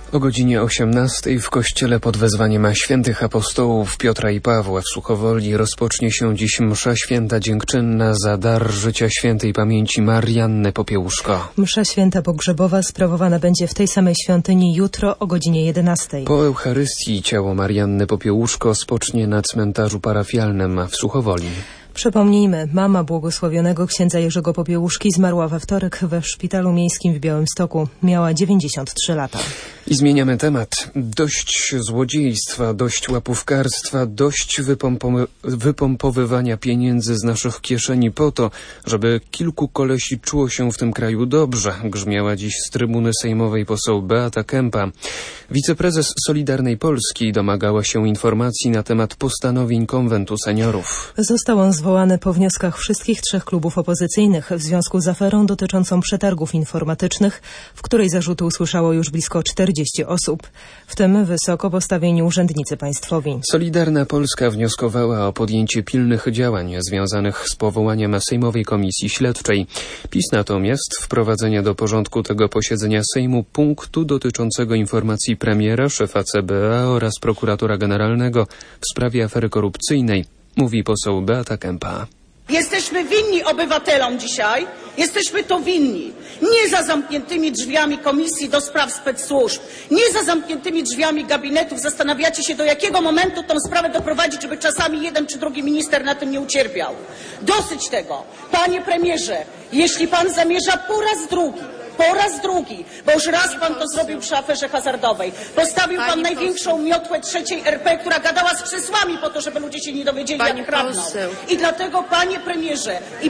O godzinie 18 w kościele pod wezwaniem świętych apostołów Piotra i Pawła w Suchowoli rozpocznie się dziś msza święta dziękczynna za dar życia świętej pamięci Marianny Popiełuszko. Msza święta pogrzebowa sprawowana będzie w tej samej świątyni jutro o godzinie 11. Po Eucharystii ciało Marianny Popiełuszko spocznie na cmentarzu parafialnym w Suchowoli. Przypomnijmy, mama błogosławionego księdza Jerzego Popiełuszki zmarła we wtorek we szpitalu miejskim w Białymstoku. Miała 93 lata. I zmieniamy temat. Dość złodziejstwa, dość łapówkarstwa, dość wypompowywania pieniędzy z naszych kieszeni po to, żeby kilku kolesi czuło się w tym kraju dobrze, grzmiała dziś z trybuny sejmowej poseł Beata Kempa. Wiceprezes Solidarnej Polski domagała się informacji na temat postanowień konwentu seniorów. Został on zwołany po wnioskach wszystkich trzech klubów opozycyjnych w związku z aferą dotyczącą przetargów informatycznych, w której zarzuty usłyszało już blisko 40 osób, w tym wysoko postawieni urzędnicy państwowi. Solidarna Polska wnioskowała o podjęcie pilnych działań związanych z powołaniem Sejmowej Komisji Śledczej. PiS natomiast wprowadzenia do porządku tego posiedzenia Sejmu punktu dotyczącego informacji premiera, szefa CBA oraz prokuratora generalnego w sprawie afery korupcyjnej, mówi poseł Beata Kempa. Jesteśmy winni obywatelom dzisiaj, jesteśmy to winni. Nie za zamkniętymi drzwiami Komisji do Spraw Specsłużb, nie za zamkniętymi drzwiami gabinetów zastanawiacie się, do jakiego momentu tą sprawę doprowadzić, żeby czasami jeden czy drugi minister na tym nie ucierpiał. Dosyć tego. Panie premierze, jeśli pan zamierza po raz drugi, bo już raz pan to zrobił przy aferze hazardowej. Postawił pan największą miotłę trzeciej RP, która gadała z krzesłami po to, żeby ludzie się nie dowiedzieli, jak kradną. I dlatego, panie premierze i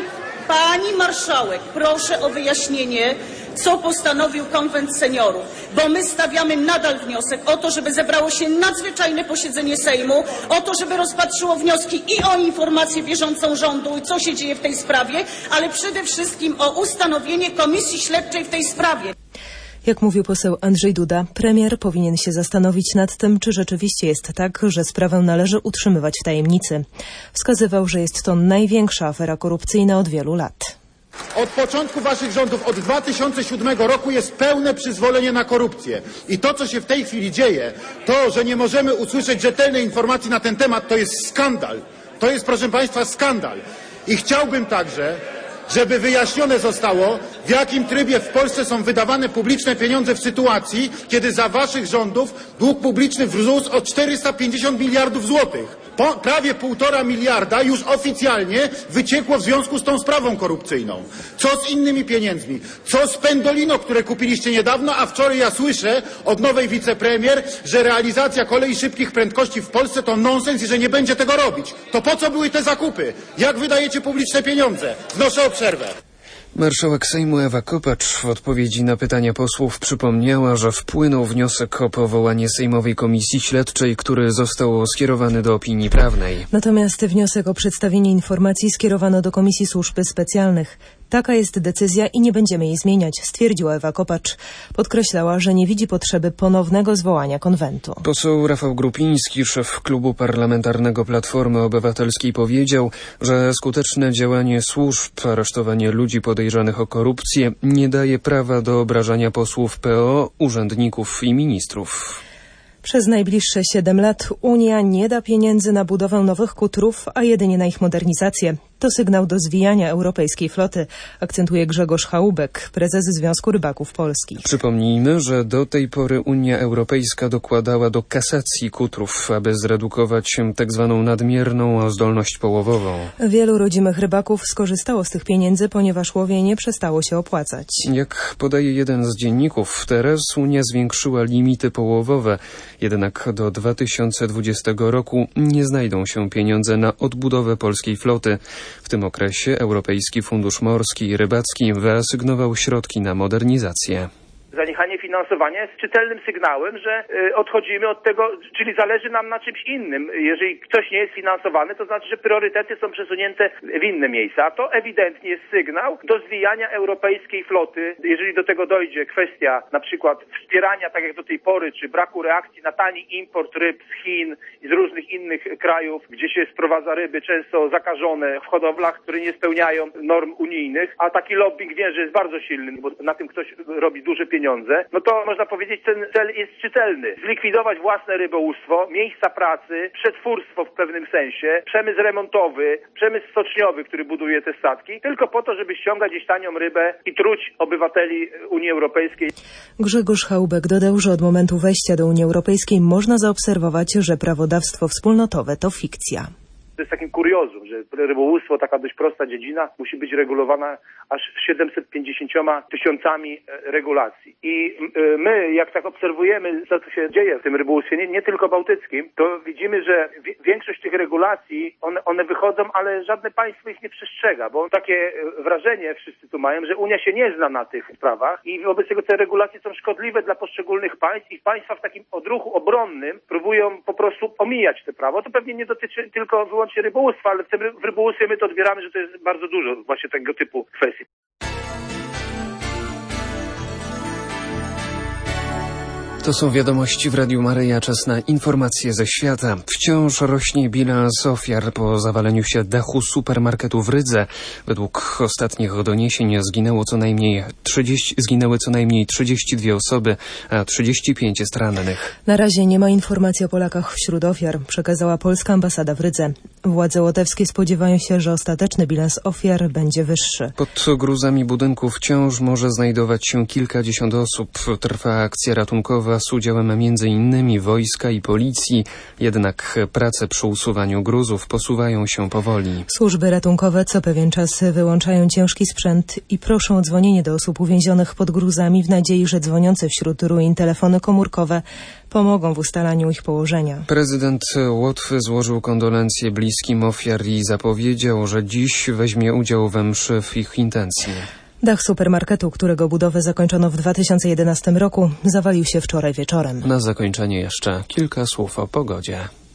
pani marszałek, proszę o wyjaśnienie, co postanowił konwent seniorów, bo my stawiamy nadal wniosek o to, żeby zebrało się nadzwyczajne posiedzenie Sejmu, o to, żeby rozpatrzyło wnioski i o informację bieżącą rządu i co się dzieje w tej sprawie, ale przede wszystkim o ustanowienie komisji śledczej w tej sprawie. Jak mówił poseł Andrzej Duda, premier powinien się zastanowić nad tym, czy rzeczywiście jest tak, że sprawę należy utrzymywać w tajemnicy. Wskazywał, że jest to największa afera korupcyjna od wielu lat. Od początku waszych rządów, od 2007 roku jest pełne przyzwolenie na korupcję. I to, co się w tej chwili dzieje, to, że nie możemy usłyszeć rzetelnej informacji na ten temat, to jest skandal. To jest, proszę państwa, skandal. I chciałbym także, żeby wyjaśnione zostało, w jakim trybie w Polsce są wydawane publiczne pieniądze w sytuacji, kiedy za waszych rządów dług publiczny wzrósł o 450 miliardów złotych. Prawie 1,5 miliarda już oficjalnie wyciekło w związku z tą sprawą korupcyjną. Co z innymi pieniędzmi? Co z Pendolino, które kupiliście niedawno, a wczoraj ja słyszę od nowej wicepremier, że realizacja kolei szybkich prędkości w Polsce to nonsens i że nie będzie tego robić. To po co były te zakupy? Jak wydajecie publiczne pieniądze? Wnoszę o przerwę. Marszałek Sejmu Ewa Kopacz w odpowiedzi na pytania posłów przypomniała, że wpłynął wniosek o powołanie Sejmowej Komisji Śledczej, który został skierowany do opinii prawnej. Natomiast wniosek o przedstawienie informacji skierowano do Komisji Służb Specjalnych. Taka jest decyzja i nie będziemy jej zmieniać, stwierdziła Ewa Kopacz. Podkreślała, że nie widzi potrzeby ponownego zwołania konwentu. Poseł Rafał Grupiński, szef klubu parlamentarnego Platformy Obywatelskiej, powiedział, że skuteczne działanie służb, aresztowanie ludzi podejrzanych o korupcję nie daje prawa do obrażania posłów PO, urzędników i ministrów. Przez najbliższe 7 lat Unia nie da pieniędzy na budowę nowych kutrów, a jedynie na ich modernizację. To sygnał do zwijania europejskiej floty, akcentuje Grzegorz Chałubek, prezes Związku Rybaków Polskich. Przypomnijmy, że do tej pory Unia Europejska dokładała do kasacji kutrów, aby zredukować tzw. nadmierną zdolność połowową. Wielu rodzimych rybaków skorzystało z tych pieniędzy, ponieważ łowienie przestało się opłacać. Jak podaje jeden z dzienników, teraz Unia zwiększyła limity połowowe, jednak do 2020 roku nie znajdą się pieniądze na odbudowę polskiej floty. W tym okresie Europejski Fundusz Morski i Rybacki wyasygnował środki na modernizację. Zaniechanie finansowania jest czytelnym sygnałem, że odchodzimy od tego, czyli zależy nam na czymś innym. Jeżeli ktoś nie jest finansowany, to znaczy, że priorytety są przesunięte w inne miejsca. A to ewidentnie jest sygnał do zwijania europejskiej floty. Jeżeli do tego dojdzie kwestia na przykład wspierania, tak jak do tej pory, czy braku reakcji na tani import ryb z Chin i z różnych innych krajów, gdzie się sprowadza ryby często zakażone w hodowlach, które nie spełniają norm unijnych, a taki lobbying wiem, że jest bardzo silny, bo na tym ktoś robi duże pieniądze, no no to można powiedzieć, ten cel jest czytelny. Zlikwidować własne rybołówstwo, miejsca pracy, przetwórstwo w pewnym sensie, przemysł remontowy, przemysł stoczniowy, który buduje te statki, tylko po to, żeby ściągać gdzieś tanią rybę i truć obywateli Unii Europejskiej. Grzegorz Chaubek dodał, że od momentu wejścia do Unii Europejskiej można zaobserwować, że prawodawstwo wspólnotowe to fikcja. To jest takim kuriozum, że rybołówstwo, taka dość prosta dziedzina, musi być regulowana aż 750 tysiącami regulacji. I my, jak tak obserwujemy, co tu się dzieje w tym rybołówstwie, nie tylko bałtyckim, to widzimy, że większość tych regulacji, one wychodzą, ale żadne państwo ich nie przestrzega, bo takie wrażenie wszyscy tu mają, że Unia się nie zna na tych sprawach i wobec tego te regulacje są szkodliwe dla poszczególnych państw i państwa w takim odruchu obronnym próbują po prostu omijać te prawo. To pewnie nie dotyczy tylko wyłącznie rybołówstwa, ale w rybołówstwie my to odbieramy, że to jest bardzo dużo właśnie tego typu kwestii. To są wiadomości w Radiu Maryja. Czas na informacje ze świata. Wciąż rośnie bilans ofiar po zawaleniu się dachu supermarketu w Rydze. Według ostatnich doniesień zginęły co najmniej 32 osoby, a 35 jest rannych. Na razie nie ma informacji o Polakach wśród ofiar, przekazała polska ambasada w Rydze. Władze łotewskie spodziewają się, że ostateczny bilans ofiar będzie wyższy. Pod gruzami budynku wciąż może znajdować się kilkadziesiąt osób. Trwa akcja ratunkowa z udziałem m.in. wojska i policji, jednak prace przy usuwaniu gruzów posuwają się powoli. Służby ratunkowe co pewien czas wyłączają ciężki sprzęt i proszą o dzwonienie do osób uwięzionych pod gruzami w nadziei, że dzwoniące wśród ruin telefony komórkowe pomogą w ustalaniu ich położenia. Prezydent Łotwy złożył kondolencje bliskim ofiar i zapowiedział, że dziś weźmie udział we mszy w ich intencji. Dach supermarketu, którego budowę zakończono w 2011 roku, zawalił się wczoraj wieczorem. Na zakończenie jeszcze kilka słów o pogodzie.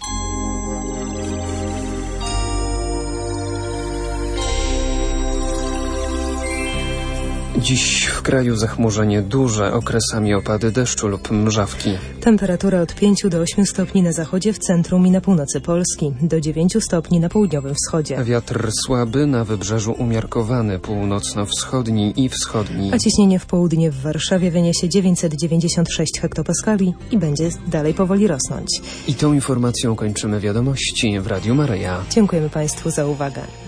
Dziś w kraju zachmurzenie duże, okresami opady deszczu lub mrzawki. Temperatura od 5 do 8 stopni na zachodzie, w centrum i na północy Polski, do 9 stopni na południowym wschodzie. Wiatr słaby, na wybrzeżu umiarkowany, północno-wschodni i wschodni. A ciśnienie w południe w Warszawie wyniesie 996 hektopaskali i będzie dalej powoli rosnąć. I tą informacją kończymy wiadomości w Radiu Maryja. Dziękujemy Państwu za uwagę.